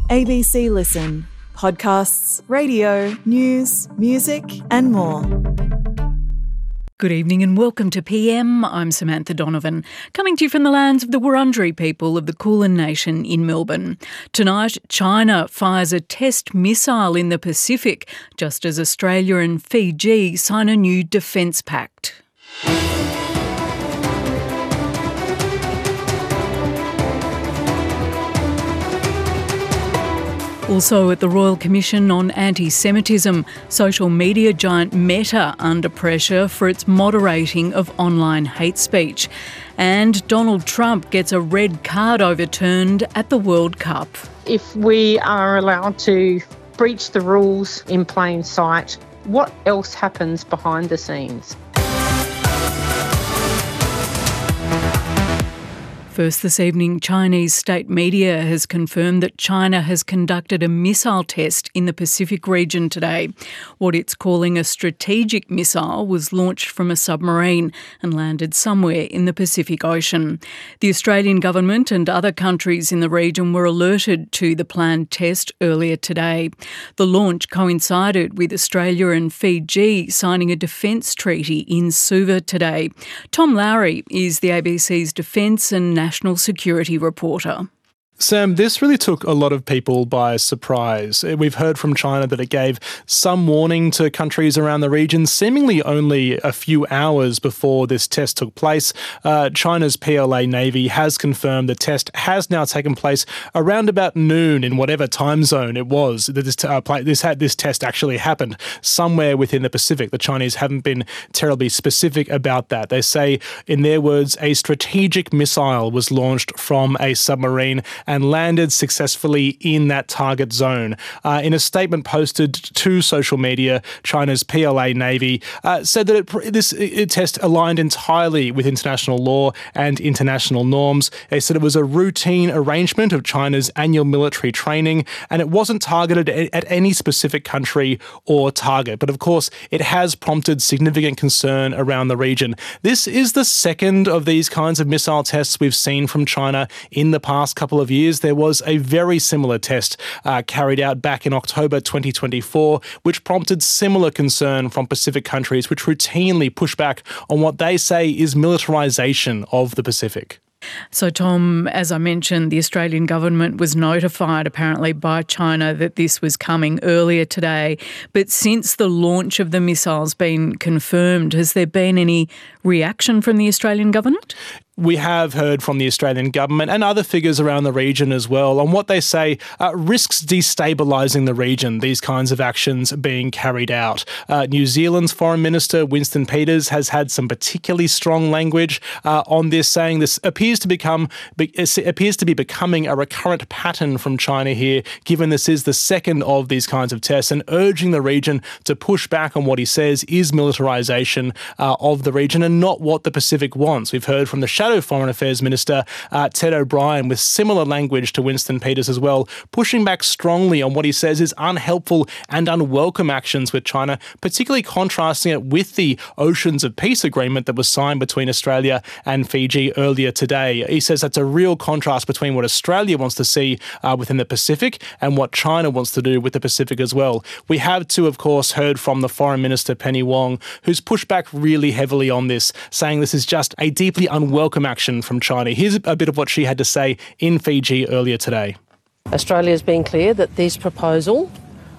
ABC Listen. Podcasts, radio, news, music and more. Good evening and welcome to PM. I'm Samantha Donovan, coming to you from the lands of the Wurundjeri people of the Kulin Nation in Melbourne. Tonight, China fires a test missile in the Pacific, just as Australia and Fiji sign a new defence pact. Also at the Royal Commission on Anti-Semitism, social media giant Meta under pressure for its moderating of online hate speech. And Donald Trump gets a red card overturned at the World Cup. If we are allowed to breach the rules in plain sight, what else happens behind the scenes? First this evening, Chinese state media has confirmed that China has conducted a missile test in the Pacific region today. What it's calling a strategic missile was launched from a submarine and landed somewhere in the Pacific Ocean. The Australian government and other countries in the region were alerted to the planned test earlier today. The launch coincided with Australia and Fiji signing a defence treaty in Suva today. Tom Lowry is the ABC's Defence and National Security reporter. Sam, this really took a lot of people by surprise. We've heard from China that it gave some warning to countries around the region, seemingly only a few hours before this test took place. China's PLA Navy has confirmed the test has now taken place around about noon in whatever time zone it was that this test actually happened, somewhere within the Pacific. The Chinese haven't been terribly specific about that. They say, in their words, a strategic missile was launched from a submarine and landed successfully in that target zone. In a statement posted to social media, China's PLA Navy said that this test aligned entirely with international law and international norms. They said it was a routine arrangement of China's annual military training, and it wasn't targeted at any specific country or target. But of course, it has prompted significant concern around the region. This is the second of these kinds of missile tests we've seen from China in the past couple of years. There was a very similar test carried out back in October 2024, which prompted similar concern from Pacific countries, which routinely push back on what they say is militarization of the Pacific. So, Tom, as I mentioned, the Australian government was notified apparently by China that this was coming earlier today. But since the launch of the missile's been confirmed, has there been any reaction from the Australian government? We have heard from the Australian government and other figures around the region as well on what they say risks destabilising the region, these kinds of actions being carried out. New Zealand's Foreign Minister Winston Peters has had some particularly strong language on this, saying this appears to be becoming a recurrent pattern from China here, given this is the second of these kinds of tests, and urging the region to push back on what he says is militarisation of the region and not what the Pacific wants. We've heard from the Shadow Foreign Affairs Minister Ted O'Brien with similar language to Winston Peters as well, pushing back strongly on what he says is unhelpful and unwelcome actions with China, particularly contrasting it with the Oceans of Peace agreement that was signed between Australia and Fiji earlier today. He says that's a real contrast between what Australia wants to see within the Pacific and what China wants to do with the Pacific as well. We have too, of course, heard from the Foreign Minister Penny Wong, who's pushed back really heavily on this, saying this is just a deeply unwelcome action from China. Here's a bit of what she had to say in Fiji earlier today. Australia has been clear that this proposed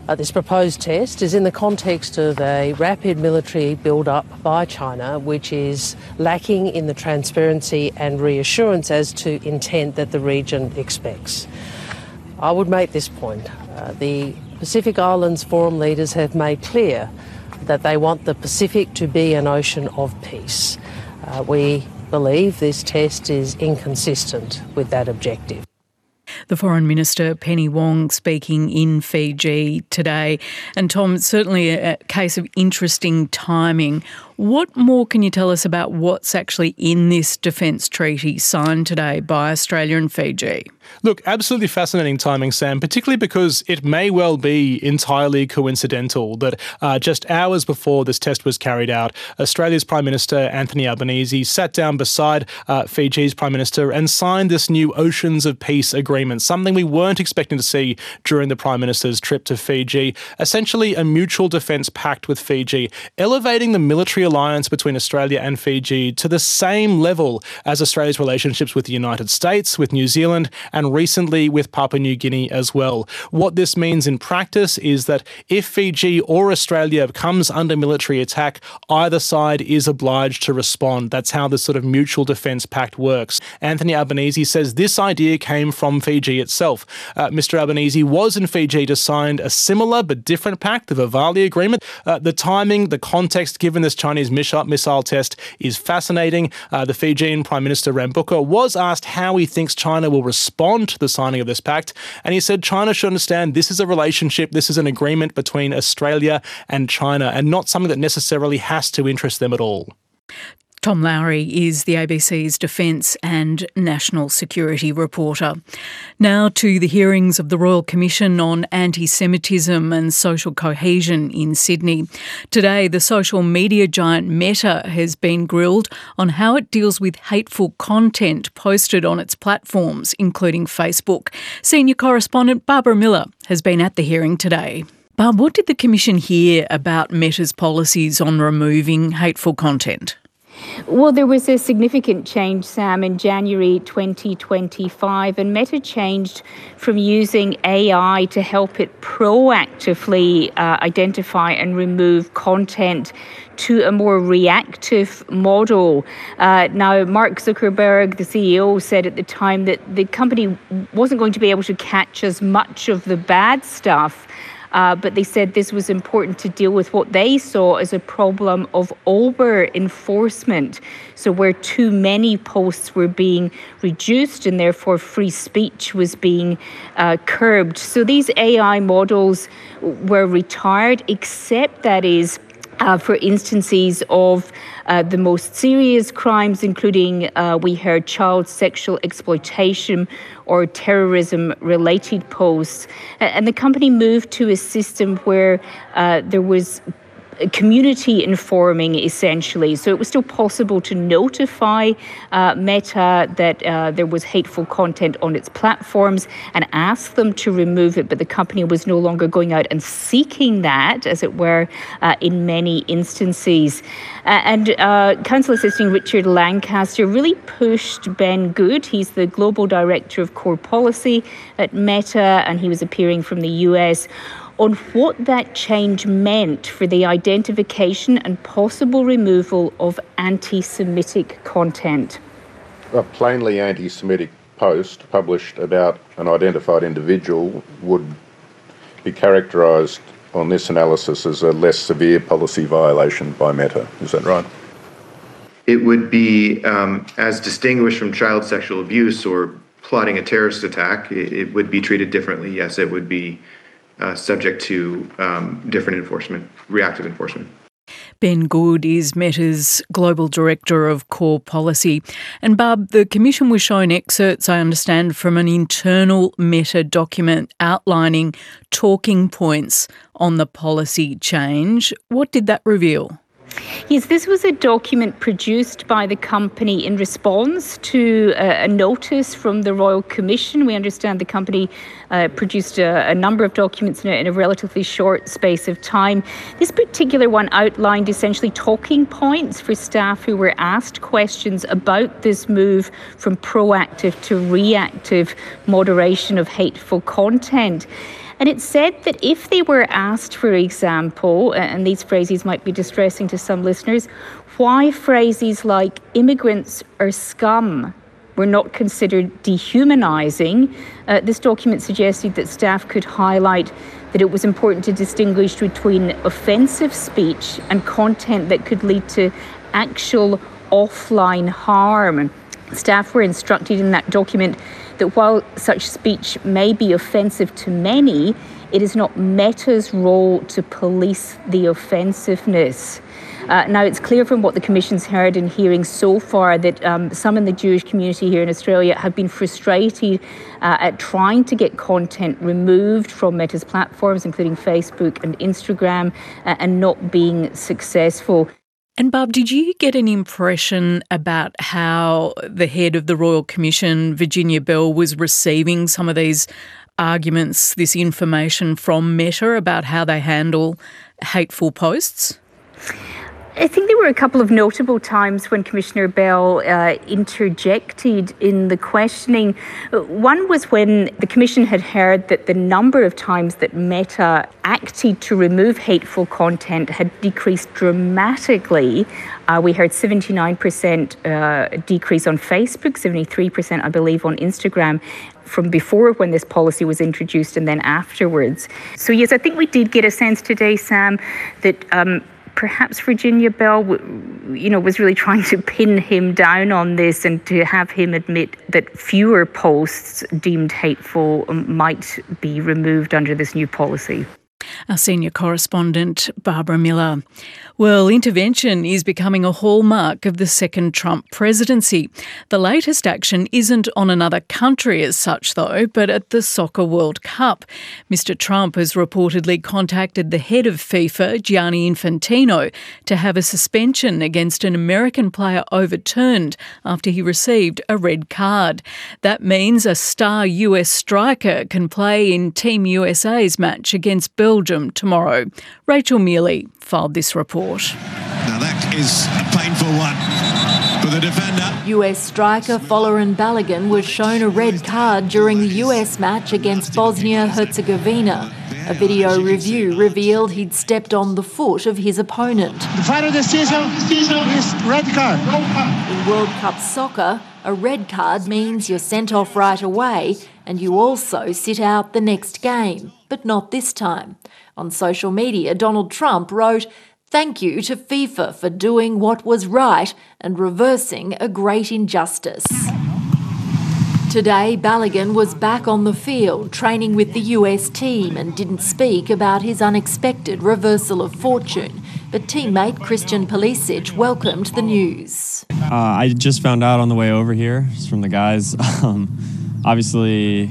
test is in the context of a rapid military build-up by China, which is lacking in the transparency and reassurance as to intent that the region expects. I would make this point. The Pacific Islands Forum leaders have made clear that they want the Pacific to be an ocean of peace. We believe this test is inconsistent with that objective. The Foreign Minister Penny Wong speaking in Fiji today. And Tom, it's certainly a case of interesting timing. What more can you tell us about what's actually in this defence treaty signed today by Australia and Fiji? Look, absolutely fascinating timing, Sam, particularly because it may well be entirely coincidental that just hours before this test was carried out, Australia's Prime Minister Anthony Albanese sat down beside Fiji's Prime Minister and signed this new Oceans of Peace agreement, something we weren't expecting to see during the Prime Minister's trip to Fiji, essentially a mutual defence pact with Fiji, elevating the military alliance between Australia and Fiji to the same level as Australia's relationships with the United States, with New Zealand, and recently with Papua New Guinea as well. What this means in practice is that if Fiji or Australia comes under military attack, either side is obliged to respond. That's how this sort of mutual defence pact works. Anthony Albanese says this idea came from Fiji itself. Mr Albanese was in Fiji to sign a similar but different pact, the Vivali Agreement. The timing, the context given this Chinese missile test is fascinating. The Fijian Prime Minister Rambuka was asked how he thinks China will respond to the signing of this pact, and he said China should understand this is a relationship, this is an agreement between Australia and China, and not something that necessarily has to interest them at all. Tom Lowry is the ABC's Defence and National Security reporter. Now to the hearings of the Royal Commission on Anti-Semitism and Social Cohesion in Sydney. Today, the social media giant Meta has been grilled on how it deals with hateful content posted on its platforms, including Facebook. Senior correspondent Barbara Miller has been at the hearing today. Barb, what did the Commission hear about Meta's policies on removing hateful content? Well, there was a significant change, Sam, in January 2025, and Meta changed from using AI to help it proactively identify and remove content to a more reactive model. Now, Mark Zuckerberg, the CEO, said at the time that the company wasn't going to be able to catch as much of the bad stuff, but they said this was important to deal with what they saw as a problem of over-enforcement. So where too many posts were being reduced and therefore free speech was being curbed. So these AI models were retired, except that is for instances of the most serious crimes, including we heard child sexual exploitation or terrorism-related posts. And the company moved to a system where there was community informing, essentially. So it was still possible to notify Meta that there was hateful content on its platforms and ask them to remove it, but the company was no longer going out and seeking that, as it were, in many instances. And Council Assisting Richard Lancaster really pushed Ben Good. He's the Global Director of Core Policy at Meta, and he was appearing from the US, on what that change meant for the identification and possible removal of anti-Semitic content. A plainly anti-Semitic post published about an identified individual would be characterised on this analysis as a less severe policy violation by Meta. Is that right? It would be, as distinguished from child sexual abuse or plotting a terrorist attack, it would be treated differently. Yes, it would be subject to different enforcement, reactive enforcement. Ben Good is Meta's Global Director of Core Policy. And Barb, the Commission was shown excerpts, I understand, from an internal Meta document outlining talking points on the policy change. What did that reveal? Yes, this was a document produced by the company in response to a notice from the Royal Commission. We understand the company produced a number of documents in a relatively short space of time. This particular one outlined essentially talking points for staff who were asked questions about this move from proactive to reactive moderation of hateful content. And it said that if they were asked, for example, and these phrases might be distressing to some listeners, why phrases like immigrants are scum were not considered dehumanising, this document suggested that staff could highlight that it was important to distinguish between offensive speech and content that could lead to actual offline harm. Staff were instructed in that document that while such speech may be offensive to many, it is not Meta's role to police the offensiveness. Now, it's clear from what the Commission's heard in hearings so far that some in the Jewish community here in Australia have been frustrated at trying to get content removed from Meta's platforms, including Facebook and Instagram, and not being successful. And Barb, did you get an impression about how the head of the Royal Commission, Virginia Bell, was receiving some of these arguments, this information from Meta about how they handle hateful posts? I think there were a couple of notable times when Commissioner Bell interjected in the questioning. One was when the Commission had heard that the number of times that Meta acted to remove hateful content had decreased dramatically. We heard 79% decrease on Facebook, 73%, I believe, on Instagram, from before when this policy was introduced and then afterwards. So yes, I think we did get a sense today, Sam, that perhaps Virginia Bell, was really trying to pin him down on this and to have him admit that fewer posts deemed hateful might be removed under this new policy. Our senior correspondent, Barbara Miller. Well, intervention is becoming a hallmark of the second Trump presidency. The latest action isn't on another country as such, though, but at the Soccer World Cup. Mr. Trump has reportedly contacted the head of FIFA, Gianni Infantino, to have a suspension against an American player overturned after he received a red card. That means a star US striker can play in Team USA's match against Belgium tomorrow. Rachel Mealy filed this report. Now that is a painful one for the defender. US striker Folarin Balogun was shown a red card during the US match against Bosnia-Herzegovina. A video review revealed he'd stepped on the foot of his opponent. The final decision is red card. In World Cup soccer, a red card means you're sent off right away and you also sit out the next game, but not this time. On social media, Donald Trump wrote, "Thank you to FIFA for doing what was right and reversing a great injustice." Today, Balogun was back on the field training with the US team and didn't speak about his unexpected reversal of fortune. But teammate Christian Pulisic welcomed the news. I just found out on the way over here just from the guys. Obviously,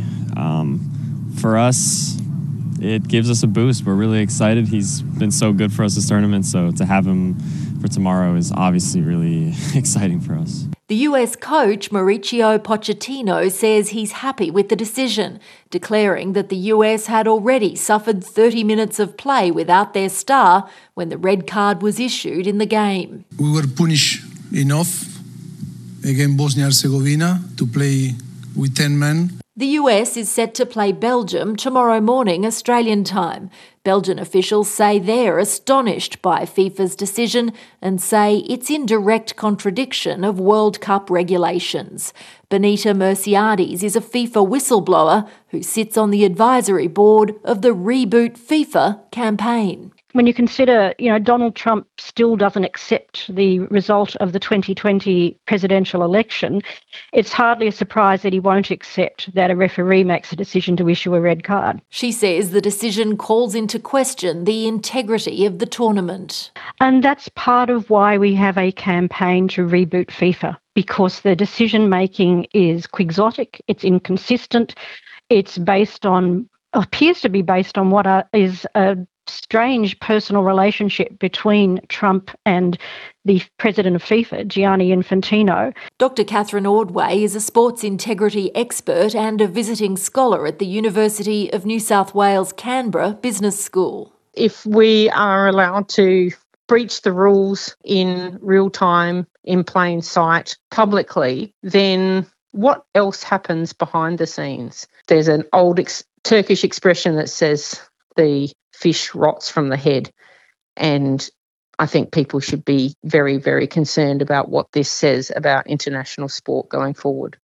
for us, it gives us a boost. We're really excited. He's been so good for us this tournament, so to have him for tomorrow is obviously really exciting for us. The US coach Mauricio Pochettino says he's happy with the decision, declaring that the US had already suffered 30 minutes of play without their star when the red card was issued in the game. We were punished enough against Bosnia-Herzegovina to play with 10 men. The US is set to play Belgium tomorrow morning Australian time. Belgian officials say they're astonished by FIFA's decision and say it's in direct contradiction of World Cup regulations. Benita Merciades is a FIFA whistleblower who sits on the advisory board of the Reboot FIFA campaign. When you consider, Donald Trump still doesn't accept the result of the 2020 presidential election, it's hardly a surprise that he won't accept that a referee makes a decision to issue a red card. She says the decision calls into question the integrity of the tournament. And that's part of why we have a campaign to reboot FIFA, because the decision-making is quixotic, it's inconsistent, it's appears to be based on what is a strange personal relationship between Trump and the president of FIFA, Gianni Infantino. Dr. Catherine Ordway is a sports integrity expert and a visiting scholar at the University of New South Wales, Canberra Business School. If we are allowed to breach the rules in real time, in plain sight, publicly, then what else happens behind the scenes? There's an old Turkish expression that says the fish rots from the head. And I think people should be very, very concerned about what this says about international sport going forward.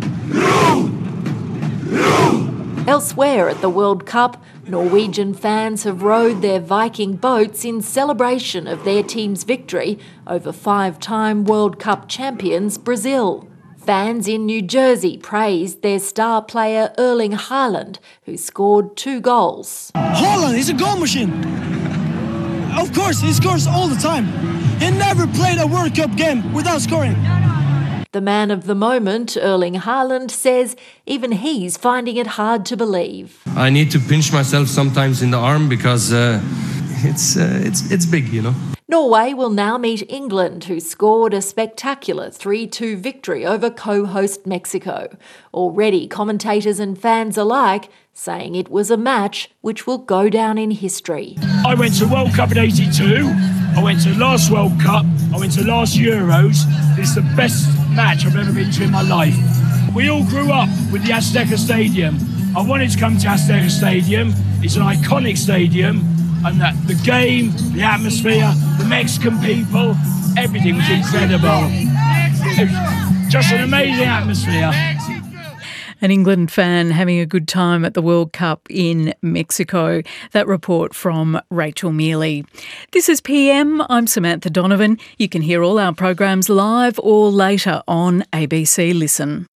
Elsewhere at the World Cup, Norwegian fans have rowed their Viking boats in celebration of their team's victory over five-time World Cup champions Brazil. Fans in New Jersey praised their star player Erling Haaland, who scored 2 goals. Haaland is a goal machine. Of course, he scores all the time. He never played a World Cup game without scoring. The man of the moment, Erling Haaland, says even he's finding it hard to believe. I need to pinch myself sometimes in the arm because it's big, you know. Norway will now meet England, who scored a spectacular 3-2 victory over co-host Mexico. Already, commentators and fans alike saying it was a match which will go down in history. I went to World Cup in '82, I went to last World Cup, I went to last Euros. This is the best match I've ever been to in my life. We all grew up with the Azteca Stadium. I wanted to come to Azteca Stadium. It's an iconic stadium, and that the game, the atmosphere, the Mexican people, everything was incredible. It was just an amazing atmosphere. An England fan having a good time at the World Cup in Mexico. That report from Rachel Mealy. This is PM. I'm Samantha Donovan. You can hear all our programs live or later on ABC Listen.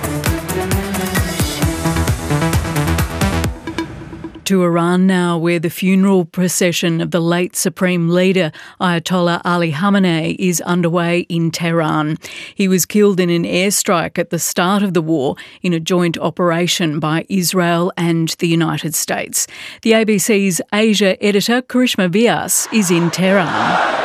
To Iran now, where the funeral procession of the late Supreme Leader Ayatollah Ali Khamenei is underway in Tehran. He was killed in an airstrike at the start of the war in a joint operation by Israel and the United States. The ABC's Asia editor, Karishma Vyas, is in Tehran.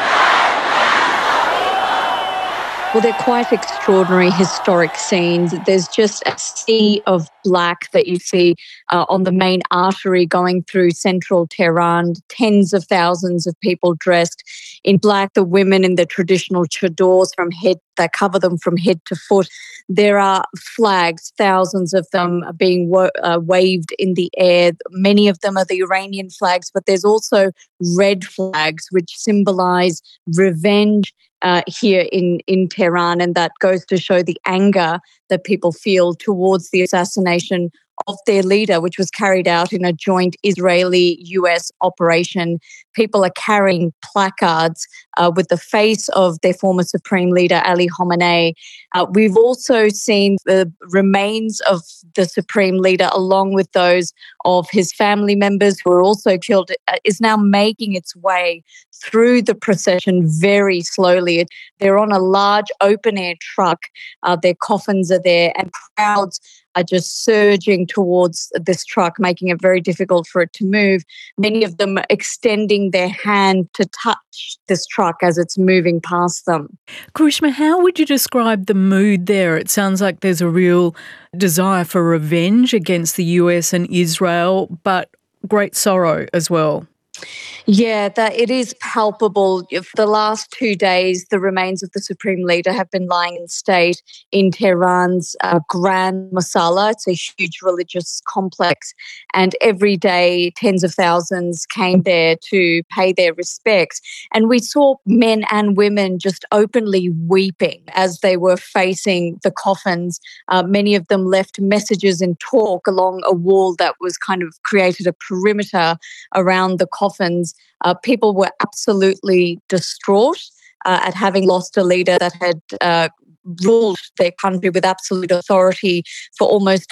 Well, they're quite extraordinary historic scenes. There's just a sea of black that you see on the main artery going through central Tehran. Tens of thousands of people dressed in black, the women in the traditional chadors that cover them from head to foot. There are flags, thousands of them are being waved in the air. Many of them are the Iranian flags, but there's also red flags which symbolize revenge here in Tehran, and that goes to show the anger that people feel towards the assassination of their leader, which was carried out in a joint Israeli-US operation. People are carrying placards with the face of their former Supreme Leader, Ali Khamenei. We've also seen the remains of the Supreme Leader, along with those of his family members who were also killed, is now making its way through the procession very slowly. They're on a large open-air truck. Their coffins are there, and crowds are just surging towards this truck, making it very difficult for it to move. Many of them extending their hand to touch this truck as it's moving past them. Karishma, how would you describe the mood there? It sounds like there's a real desire for revenge against the US and Israel, but great sorrow as well. Yeah, that it is palpable. For the last 2 days, the remains of the Supreme Leader have been lying in state in Tehran's Grand Masala. It's a huge religious complex, and every day tens of thousands came there to pay their respects. And we saw men and women just openly weeping as they were facing the coffins. Many of them left messages and talk along a wall that was kind of created a perimeter around the coffins. People were absolutely distraught at having lost a leader that had ruled their country with absolute authority for almost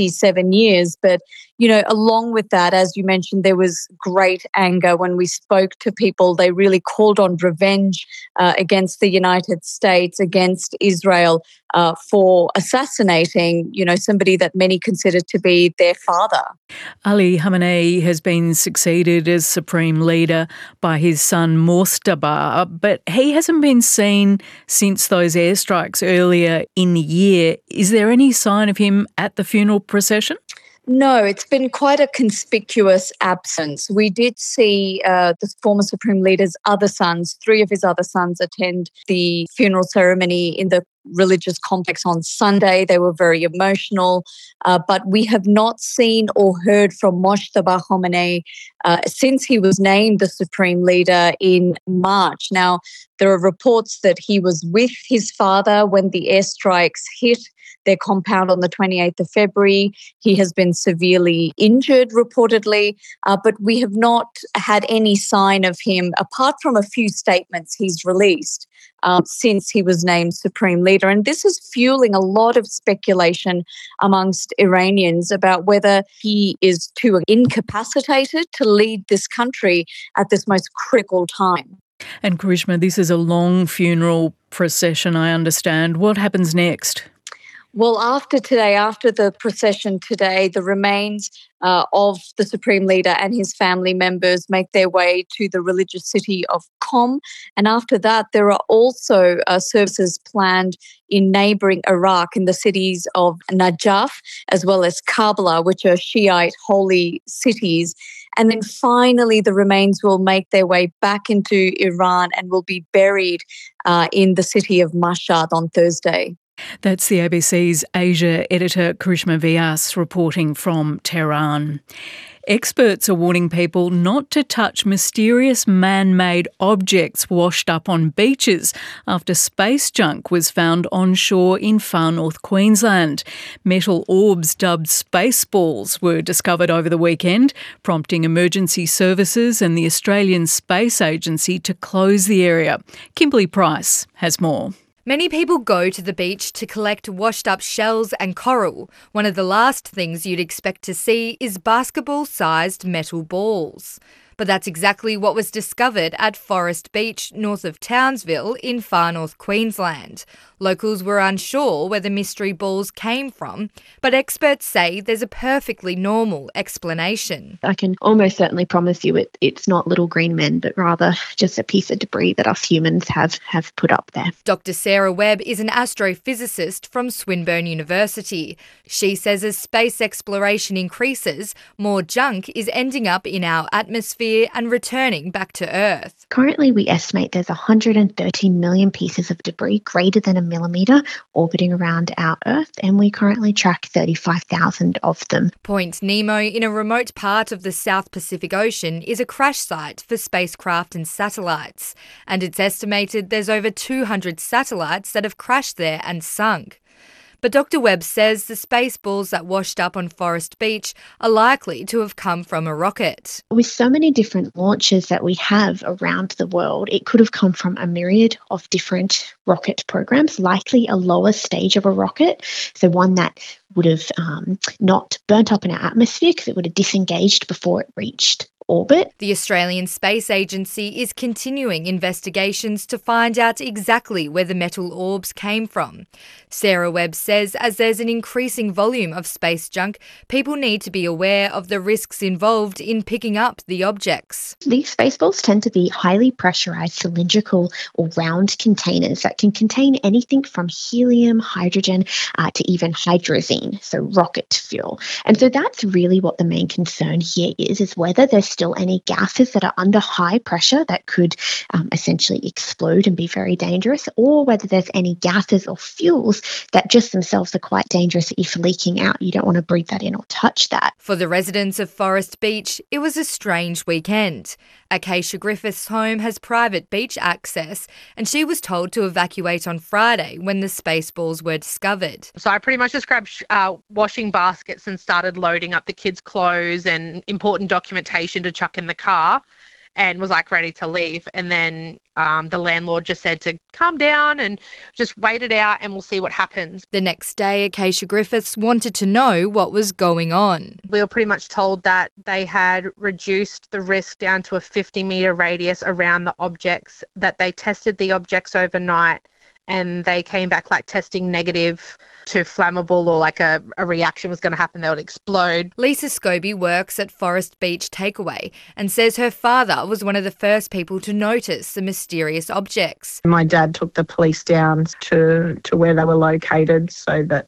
37 years. But, you know, along with that, as you mentioned, there was great anger. When we spoke to people, they really called on revenge against the United States, against Israel, for assassinating, you know, somebody that many considered to be their father. Ali Khamenei has been succeeded as Supreme Leader by his son Moshtaba, but he hasn't been seen since those airstrikes earlier in the year. Is there any sign of him at the funeral procession? No, it's been quite a conspicuous absence. We did see the former Supreme Leader's other sons, 3 of his other sons, attend the funeral ceremony in the religious complex on Sunday. They were very emotional, but we have not seen or heard from Moshtaba Khamenei since he was named the Supreme Leader in March. Now, there are reports that he was with his father when the airstrikes hit their compound on the 28th of February. He has been severely injured, reportedly, but we have not had any sign of him, apart from a few statements he's released since he was named Supreme Leader. And this is fueling a lot of speculation amongst Iranians about whether he is too incapacitated to lead this country at this most critical time. And Karishma, this is a long funeral procession, I understand. What happens next? Well, after the procession today, the remains of the Supreme Leader and his family members make their way to the religious city of Qom. And after that, there are also services planned in neighbouring Iraq in the cities of Najaf as well as Karbala, which are Shiite holy cities. And then finally, the remains will make their way back into Iran and will be buried in the city of Mashhad on Thursday. That's the ABC's Asia editor Karishma Vyas reporting from Tehran. Experts are warning people not to touch mysterious man-made objects washed up on beaches after space junk was found onshore in far north Queensland. Metal orbs dubbed space balls were discovered over the weekend, prompting emergency services and the Australian Space Agency to close the area. Kimberly Price has more. Many people go to the beach to collect washed-up shells and coral. One of the last things you'd expect to see is basketball-sized metal balls. But that's exactly what was discovered at Forest Beach, north of Townsville in far north Queensland. Locals were unsure where the mystery balls came from, but experts say there's a perfectly normal explanation. I can almost certainly promise you it's not little green men, but rather just a piece of debris that us humans have put up there. Dr. Sarah Webb is an astrophysicist from Swinburne University. She says as space exploration increases, more junk is ending up in our atmosphere and returning back to Earth. Currently, we estimate there's 130 million pieces of debris greater than a millimetre orbiting around our Earth, and we currently track 35,000 of them. Point Nemo, in a remote part of the South Pacific Ocean, is a crash site for spacecraft and satellites, and it's estimated there's over 200 satellites that have crashed there and sunk. But Dr. Webb says the space balls that washed up on Forest Beach are likely to have come from a rocket. With so many different launches that we have around the world, it could have come from a myriad of different rocket programs, likely a lower stage of a rocket, so one that would have not burnt up in our atmosphere because it would have disengaged before it reached orbit. The Australian Space Agency is continuing investigations to find out exactly where the metal orbs came from. Sarah Webb says as there's an increasing volume of space junk, people need to be aware of the risks involved in picking up the objects. These space balls tend to be highly pressurised cylindrical or round containers that can contain anything from helium, hydrogen, to even hydrazine, so rocket fuel. And so that's really what the main concern here is whether there's still any gases that are under high pressure that could essentially explode and be very dangerous, or whether there's any gases or fuels that just themselves are quite dangerous if leaking out. You don't want to breathe that in or touch that. For the residents of Forest Beach, it was a strange weekend. Acacia Griffith's home has private beach access, and she was told to evacuate on Friday when the space balls were discovered. So I pretty much just grabbed washing baskets and started loading up the kids' clothes and important documentation to chuck in the car, and was ready to leave. And then the landlord just said to calm down and just wait it out and we'll see what happens. The next day, Acacia Griffiths wanted to know what was going on. We were pretty much told that they had reduced the risk down to a 50-metre radius around the objects, that they tested the objects overnight and they came back testing negative to flammable, or a reaction was going to happen, they would explode. Lisa Scobie works at Forest Beach Takeaway and says her father was one of the first people to notice the mysterious objects. My dad took the police down to where they were located so that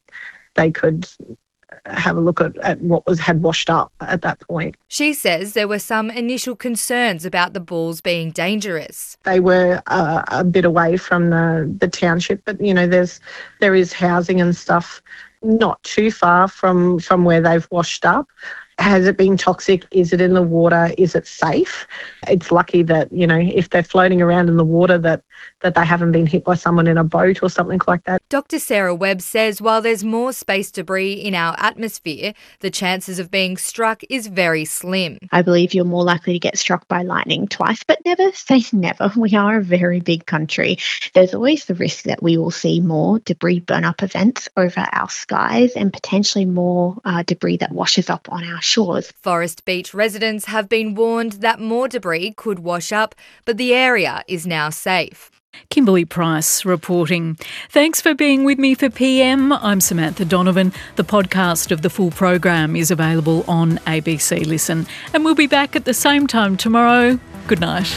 they could have a look at what had washed up at that point. She says there were some initial concerns about the balls being dangerous. They were a bit away from the township, but there is housing and stuff not too far from where they've washed up. Has it been toxic? Is it in the water? Is it safe? It's lucky that, if they're floating around in the water that they haven't been hit by someone in a boat or something like that. Dr. Sarah Webb says while there's more space debris in our atmosphere, the chances of being struck is very slim. I believe you're more likely to get struck by lightning twice, but never say never. We are a very big country. There's always the risk that we will see more debris burn up events over our skies and potentially more debris that washes up on our shores. Forest Beach residents have been warned that more debris could wash up, but the area is now safe. Kimberly Price reporting. Thanks for being with me for PM. I'm Samantha Donovan. The podcast of the full program is available on ABC Listen. And we'll be back at the same time tomorrow. Good night.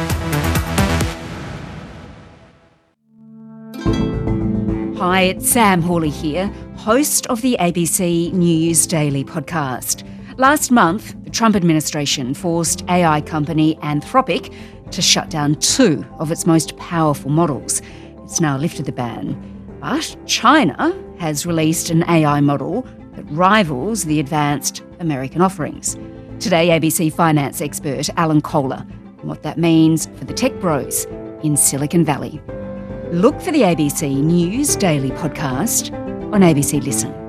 Hi, it's Sam Hawley here, host of the ABC News Daily podcast. Last month, the Trump administration forced AI company Anthropic to shut down 2 of its most powerful models. It's now lifted the ban. But China has released an AI model that rivals the advanced American offerings. Today, ABC finance expert Alan Kohler and what that means for the tech bros in Silicon Valley. Look for the ABC News Daily podcast on ABC Listen.